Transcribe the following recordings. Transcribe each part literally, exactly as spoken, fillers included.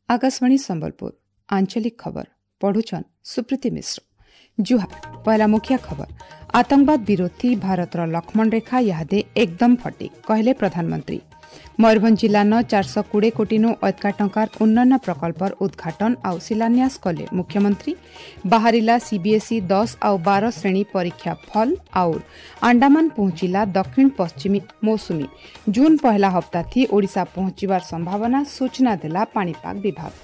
आकाशवाणी संबलपुर आंचलिक खबर पढ़ुछन सुप्रीति मिश्र। जुहार पहला मुख्य खबर आतंकवाद विरोधी भारतर लक्ष्मण रेखा यादे एकदम फटी कहले प्रधानमंत्री। मयूरभंज जिल्लान चारश कोड़े कोटी अधिका टंकार उन्नयन प्रकल्पर उद्घाटन आउ शिलान्यास कले मुख्यमंत्री। बाहरिला सीबीएसई दस आउ बार श्रेणी परीक्षा फल आउर अंडमान पहुंचिला दक्षिण पश्चिमी मौसुमी। जून पहला हप्ता थी ओडिशा पहुंचवार संभावना सूचना देला पाणीपाग विभाग।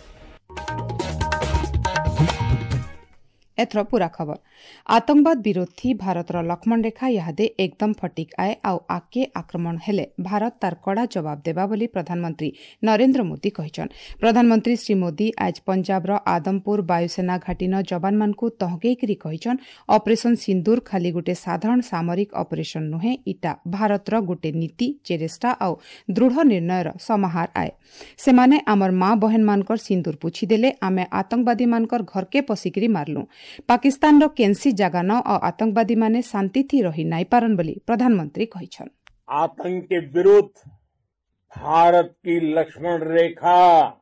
एथर पूरा खबर आतंकवाद विरोधी भारतर लक्ष्मण रेखा यादे एकदम फटिक आए आउ आके आक्रमण हेले भारत तार कड़ा जवाब देबा बोली प्रधानमंत्री नरेंद्र मोदी कहिछन। प्रधानमंत्री श्री मोदी आज पंजाबर आदमपुर वायुसेना घाटीन जवान मानकु तहगेकरी कहिछन ऑपरेशन सिंदूर खाली गोटे साधारण सामरिक ऑपरेशन नुहे, इटा भारतर गोटे नीति चेष्टा आउ दृढ़ निर्णयर समाहार आए। सेमाने आमर माँ बहन मानकर सिंदूर पुछि देले, आमे आतंकवादी मानकर घरके पसिकरी मारलु। पाकिस्तान रो केन्सी जगान और आतंकवादी माने शांति थी रही नाई पारन बोली प्रधानमंत्री कहिछन। आतंक के विरुद्ध भारत की लक्ष्मण रेखा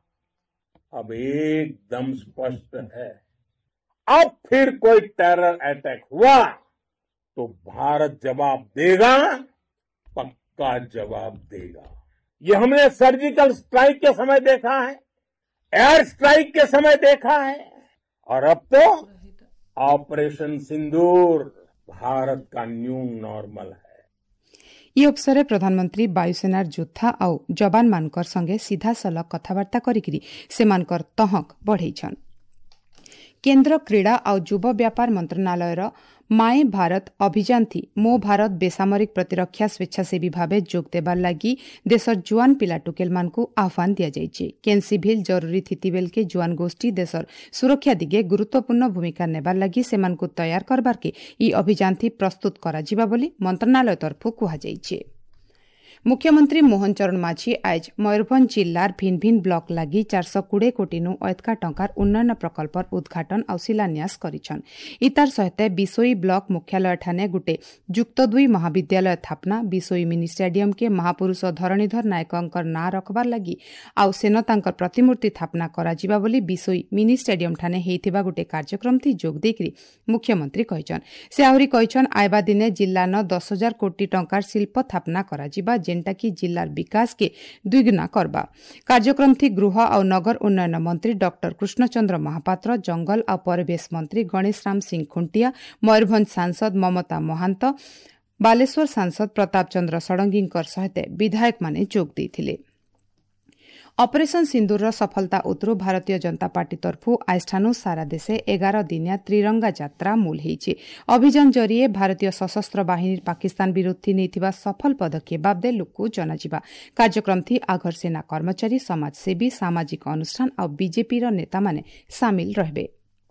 अब एकदम स्पष्ट है। अब फिर कोई टेरर अटैक हुआ तो भारत जवाब देगा, पक्का जवाब देगा। ये हमने सर्जिकल स्ट्राइक के समय देखा है, एयर स्ट्राइक के समय देखा है, और अब तो ऑपरेशन सिंदूर भारत का न्यू नॉर्मल है। ये अवसर प्रधानमंत्री वायुसेनार योद्धा आउ जवान मानकर संगे सीधा सलख कथबार्ता करिकरी सेमानकर तहक बढ़ेछन। केन्द्र क्रीड़ा आउ युवा व्यापार मंत्रणालयर माए भारत अभियान थी मो भारत बेसामरिक प्रतिरक्षा स्वेच्छासेवी भावे जोग देबार लागि देशर जुआन पिला टुकेल मानकु आह्वान दिया जाइछे। केनसीभिल जरूरी थितिबेल के जुआन गोष्ठी देशर सुरक्षा दिगे गुरुत्वपूर्ण भूमिका नेबार लागि सेमानकु तैयार करबार के ई अभियान थी प्रस्तुत करा जिबा बोली मंत्रणालय तरफु कुहा जाइछे। मुख्यमंत्री मोहन चरण माझी आज मयूरभंज जिल्लार भिन्न भिन्न ब्लक लागि चारश कोड़े कोटी अधिका टंकार उन्नयन प्रकल्पर उद्घाटन और शिलान्यास करिछन। इतार सहित बिसोई ब्लक मुख्यालय ठाने गुटे जुक्त दुई महाविद्यालय स्थापना, बिसोई मिनी स्टेडियम के महापुरुष धरणीधर नायकंकर नाँ रखबार लागि आउ सेन तांकर प्रतिमूर्ति स्थापना करा जिबा बोली बिसोई मिनी स्टेडियम ठाने हेइथिबा गुटे कार्यक्रम थी जोग देकरी मुख्यमंत्री कहिछन। से आहुरी कहिछन आइबा दिने जिल्लान दस हजार कोटी टंकार शिल्प स्थापना करा जिबा जेनटा की जिल्लार विकास के द्विगुना करबा। कार्यक्रम थी गृह और नगर उन्नयन मंत्री डॉक्टर कृष्णचंद्र महापात्र, जंगल और परिवेश मंत्री गणेश राम सिंह खुंटिया, मयूरभंज सांसद ममता महांत, बालेश्वर सांसद प्रताप चंद्र षडंगींकर सहित विधायक माने जोग देथिले। ऑपरेशन सिंदूर सफलता उतरु भारतीय जनता पार्टी तरफु आजठानु सारा देशे एगार दिनिया त्रिरंगा यात्रा मूल हेइछे। अभियान जरिए भारतीय सशस्त्र बाहिनी पाकिस्तान विरोधी नेइथिबा सफल पदक्षेप बाबदे लोककु जनाजिबा। कार्यक्रम थी आघर सेना कर्मचारी, समाजसेवी, सामाजिक अनुष्ठान और बीजेपी र नेता माने सामिल रहबे।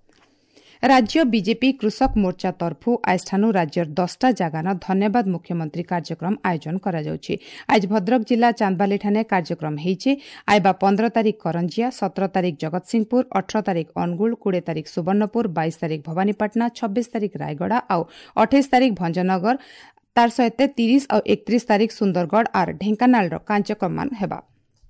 राज्य बीजेपी कृषक मोर्चा तरफु आजठानु राज्यर दसटा जगान धन्यवाद मुख्यमंत्री कार्यक्रम आयोजन करा जाउछे। आज भद्रक जिल्ला चांदबाली ठाने कार्यक्रम हेइछे। आइबा पंद्रह तारिख करंजिया, सत्रह तारिख जगतसिंहपुर, अठारह तारिख अनुगुल, बीस तारिख सुवर्णपुर, बाईस तारिख भवानीपाटना, छब्बीस तारिख रायगढ़ और अट्ठाईस तारिख भंजनगर, तार सहित तीस और एकतीस तारिख सुंदरगढ़ और ढेंकानाल कार्यक्रम मान हेबा।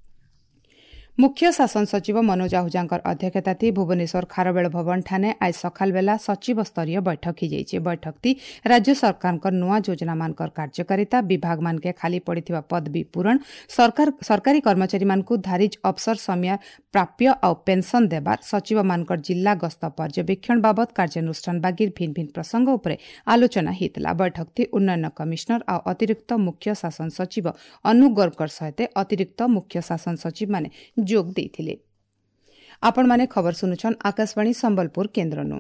मुख्य शासन सचिव मनोज आहुजांकर अध्यक्षता थी भुवनेश्वर खारबेल भवन ठाने आज सकाल बेला सचिव स्तरीय बैठक ही जाइए। बैठक थी राज्य सरकार नुआ योजना मानकर कार्यकारिता, विभाग मान के खाली पड़िथिबा पदवी पूरण, सरकार सरकारी कर्मचारी मानकु धारिज अवसर समय प्राप्य और पेंशन देबार, सचिव मानकर जिला गस्त पर्यवेक्षण बाबद कार्यानुष्ठान बागिर भिन्न भिन्न प्रसंग उपरे आलोचना हितला। बैठक थी उन्नयन कमिश्नर और अतिरिक्त मुख्य शासन सचिव अनु गर्गकर सहित अतिरिक्त मुख्य शासन सचिव माने जोग देथिले। आपण माने खबर सुनुछन आकाशवाणी संबलपुर केन्द्रनु।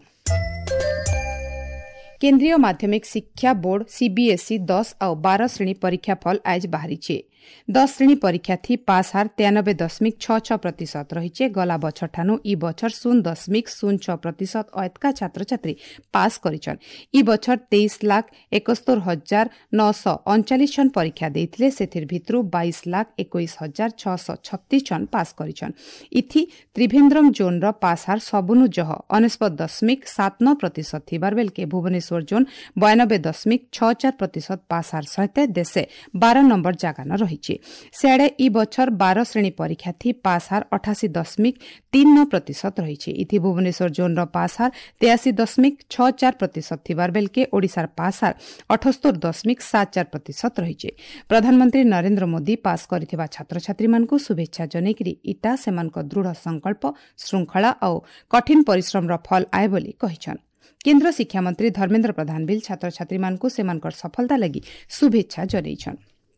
केन्द्रीय माध्यमिक शिक्षा बोर्ड सीबीएसई दस और बारह श्रेणी परीक्षा फल आज बाहरी। दस श्रेणी परीक्षा थी पास हार तेयानबे दशमिक छ छ प्रतिशत रही। गला बछर ठानु ई बछर शून्य दशमिक शून्य छ प्रतिशत अयतका छात्र छात्री पास करिछन। ई बछर तेईस लाख एकहत्तर हजार नौ सौ अड़चालीस जन परीक्षा देथिले, सेथिर भितरु बाईस लाख इक्कीस हजार छह सौ छत्तीस जन पास करिछन। इथि त्रिभेन्द्रम जोन र पास हार सबुनु जह अनेश्पत दशमिक सात नौ प्रतिशत थिबार बेल के भुवनेश्वर जोन बयानबे दशमिक छ चार प्रतिशत पास हार सहित देशे बारह नंबर जगान रही। रही सियाड़े ई बछर बारह श्रेणी परीक्षा थी पास हार अठासी दशमिक तीन नौ प्रतिशत रही इथि भुवनेश्वर जोन पास हार तेयासी दशमिक छह चार प्रतिशत थिबार बेलके ओडिशार पास हार अठहत्तर दशमिक सात चार प्रतिशत रही प्रधानमंत्री नरेंद्र मोदी पास करथिबा छात्र छात्री मानकु शुभेच्छा जनेकरी इटा सेमानक दृढ़ संकल्प श्रृंखला और कठिन परिश्रम फल आए बोली कहिछन। केन्द्र शिक्षा मंत्री धर्मेन्द्र प्रधान भी छात्र छात्री मानकु सेमानकर सफलता लगी शुभेच्छा जनाइछन।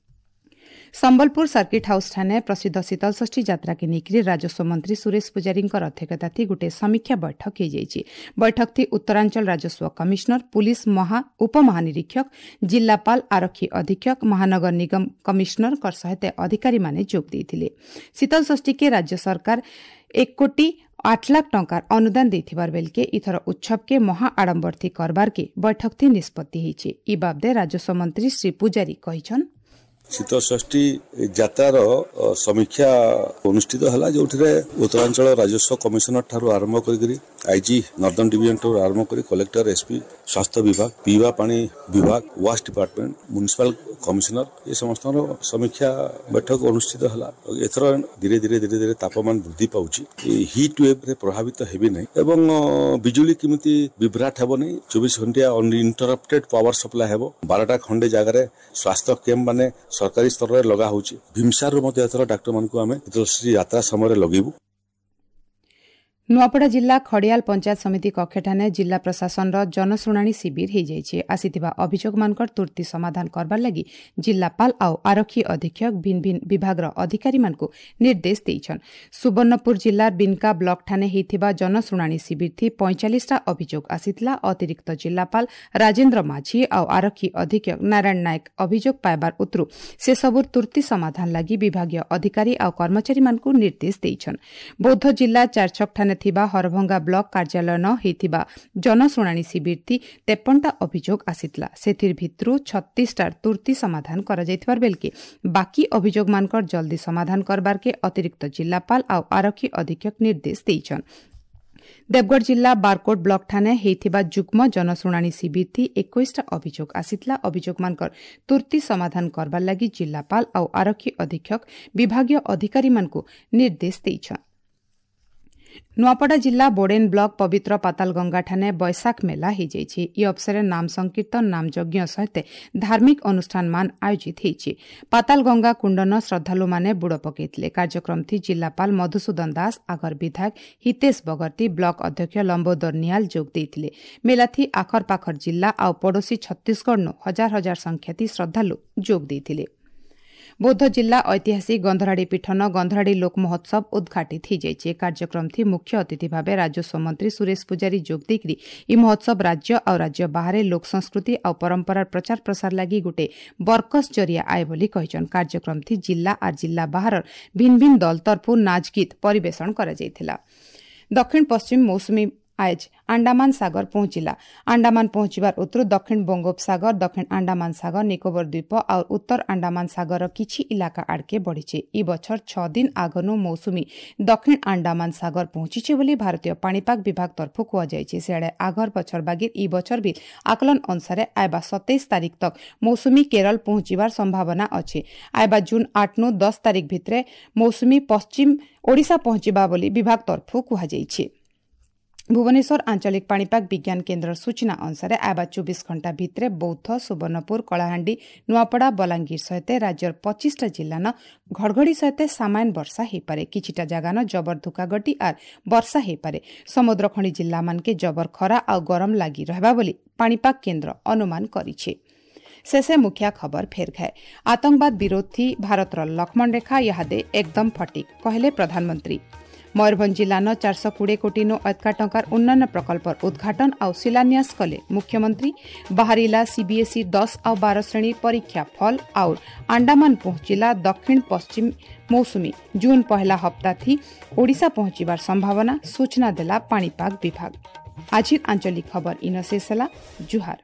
संबलपुर सर्किट हाउस ठाने प्रसिद्ध शीतलषष्ठी यात्रा के नेकरी राजस्व मंत्री सुरेश पुजारी अध्यक्षता थी गोटे समीक्षा बैठक हो जाइए। बैठक थी उत्तरांचल राजस्व कमिश्नर पुलिस महा उपमहानिरीक्षक जिलापाल आरक्षी अधीक्षक महानगर निगम कमिश्नर सहित अधिकारी माने जोग देइथिले। शीतलषष्ठी के राज्य सरकार एक कोटी आठ लाख टंकार अनुदान देथिबार बेलके इथर उत्सव के महा आडंबर थी करबार के बैठक थी निष्पत्ति होइछे। ई बाबदे राजस्व मंत्री श्री पुजारी कहिछन शीतलषष्ठी यात्रार समीक्षा अनुष्ठित है जो उत्तरांचल राजस्व कमिशनर ठारू आरंभ कर आईजी नॉर्दर्न डिवीजन ठारू आरंभ कर कलेक्टर एसपी स्वास्थ्य विभाग पीवा पानी विभाग वास्ट डिपार्टमेंट म्युनिसिपल कमिशनर ये समस्त समीक्षा बैठक अनुष्ठित है। एथर धीरे धीरे धीरे धीरे तापमान वृद्धि पाउछि हिट वेव रे प्रभावित हेबी नहीं एवं बिजुली किमिति विभ्राट हेबो नहीं चौबीस घंटा अनइंटरप्टेड पावर सप्लाई हेबो बारटा खंडे जगार स्वास्थ्य कैंप माने सरकारी स्तर में लगा होछि भीमसार एथर डाक्टर मानकु आमे यात्रा समय लगेबू। नुआपड़ा जिला खड़ियाल पंचायत समिति कक्षठाने जिला प्रशासन जनशुणाणी शिविर हो जाइए आसीथिबा अभियोग मानकर तुर्ती समाधान करबार लगी जिलापाल आउ आरक्षी अधीक्षक भिन्न भिन्न विभागर अधिकारी मानकु निर्देश देइछन। सुवर्णपुर जिला बिनका ब्लॉक ठाने हेतिबा जनशुणाणी शिविर थी पैंचालीस टा अभियोग आसीथिला। अतिरिक्त जिलापाल राजेन्द्र माझी आउ आरक्षी अधीक्षक नारायण नायक अभियोग पाइबार उतरु से सबुर तुर्ती समाधान लगी विभागीय अधिकारी आउ कर्मचारी मानकु निर्देश देइछन। बौद्ध जिला चारछक ठाने थिबा हरभंगा ब्लॉक कार्यालय न हेतिबा जनशुणाणी शिविर थी तेपनटा अभियोग आसीतला सेथिर भितरु छत्तीस टार तुर्ती समाधान करा जायतिबार बेलके बाकी अभियोग मानकर जल्दी समाधान करबार के अतिरिक्त जिलापाल आउ आरक्षी अधीक्षक निर्देश देइछन। देवगढ़ जिला बारकोट ब्लॉक ठाने हेतिबा जुग्म जनशुणाणी शिविर थी इक्कीस टा अभियोग आसीतला। अभियोग मानकर तुर्ती समाधान करबार लगी जिलापाल आउ आरक्षी अधीक्षक विभागीय अधिकारी मानकु निर्देश देइछन। नुआपड़ा जिला बोडेन ब्लॉक पवित्र पाताल गंगा ठाने बैसाख मेला हो जाइए। ई अवसर नाम संकीर्तन नाम यज्ञ सहित धार्मिक अनुष्ठान मान आयोजित होइछि। पाताल गंगा कुंडन श्रद्धालु माने बुड़ पकेइथिले। कार्यक्रम थी जिलापाल मधुसूदन दास आगर विधायक हितेश बगर्ती ब्लॉक अध्यक्ष लंबोदर निहाल जोग देइथिले। मेला थी आखर पाखर जिला आउ पड़ोसी छत्तीसगढ़ नो हजार हजार संख्या थी श्रद्धालु जोग देइथिले। बौद्ध जिला ऐतिहासिक गंधराड़ी पीठन गंधराड़ी लोक महोत्सव उद्घाटित हो जाइए। कार्यक्रम थी मुख्य अतिथि भाव राजस्व मंत्री सुरेश पुजारी जोग देकरी ई महोत्सव राज्य और राज्य बाहर लोक संस्कृति और परंपरार प्रचार प्रसार लगी गोटे बरकस जरिया आए बोली कहिछन। कार्यक्रम थी जिला और जिला बाहर भिन्न भिन्न दल तरफु नाच गीत परिवेषण करा जायथिला। दक्षिण पश्चिम मौसुमी आज अंडमान सागर पहुंचला। अंडमान पहुंचबार उतरु दक्षिण बंगोपसागर दक्षिण अंडमान सागर निकोबर द्वीप और उत्तर अंडमान सागर किछि इलाका आड़के बढ़ीचे। ई बछर छह दिन आगनु मौसुमी दक्षिण अंडमान सागर पहुंचीचे बोली भारतीय पाणीपाग विभाग तरफु कुआ जायछि। सियाड़े आगर बछर बागिर ई बछर भी आकलन अनुसार आयबा सत्ताईस तारीख तक मौसुमी केरल पहुंचीबार संभावना अछि। आयबा जून आठ नु दस तारीख भितरे मौसुमी पश्चिम ओडिशा पहुंचीबा बोली विभाग तरफु कुआ जायछि। भुवनेश्वर आंचलिक पाणीपाग विज्ञान केन्द्र सूचना अनुसार आयबा चौबीस घंटा भितरे बौद्ध सुवर्णपुर कलाहांडी नुआपड़ा बलांगीर सहित राज्यर पच्चीस टा जिला न घड़घड़ी सहित सामान्य वर्षा हेपारे। किछिटा जगह न जबर धुकागटी आर वर्षा हेपारे। समुद्र खणी जिला मानके जबर खरा आ गरम लागी रहबा बोली पाणीपाग केन्द्र अनुमान करिछे। शेषे मुख्य खबर फेर खाए। आतंकवाद विरोध थी भारतर लक्ष्मण रेखा यादे एकदम फटिक कहले प्रधानमंत्री। मयूरभंज जिला न चार सौ कोड़े कोटी नो अटका टंकार उन्नयन प्रकल्प उद्घाटन और शिलान्यास कले मुख्यमंत्री। बाहरिला सीबीएसई दस और बारह श्रेणी परीक्षा फल और अंडमान पहुंचला दक्षिण पश्चिम मौसुमी जून पहला हप्ता थी ओडिशा पहुंचबार संभावना सूचना देला पाणीपाग विभाग। आज आंचलिक खबर इन शेष जुहार।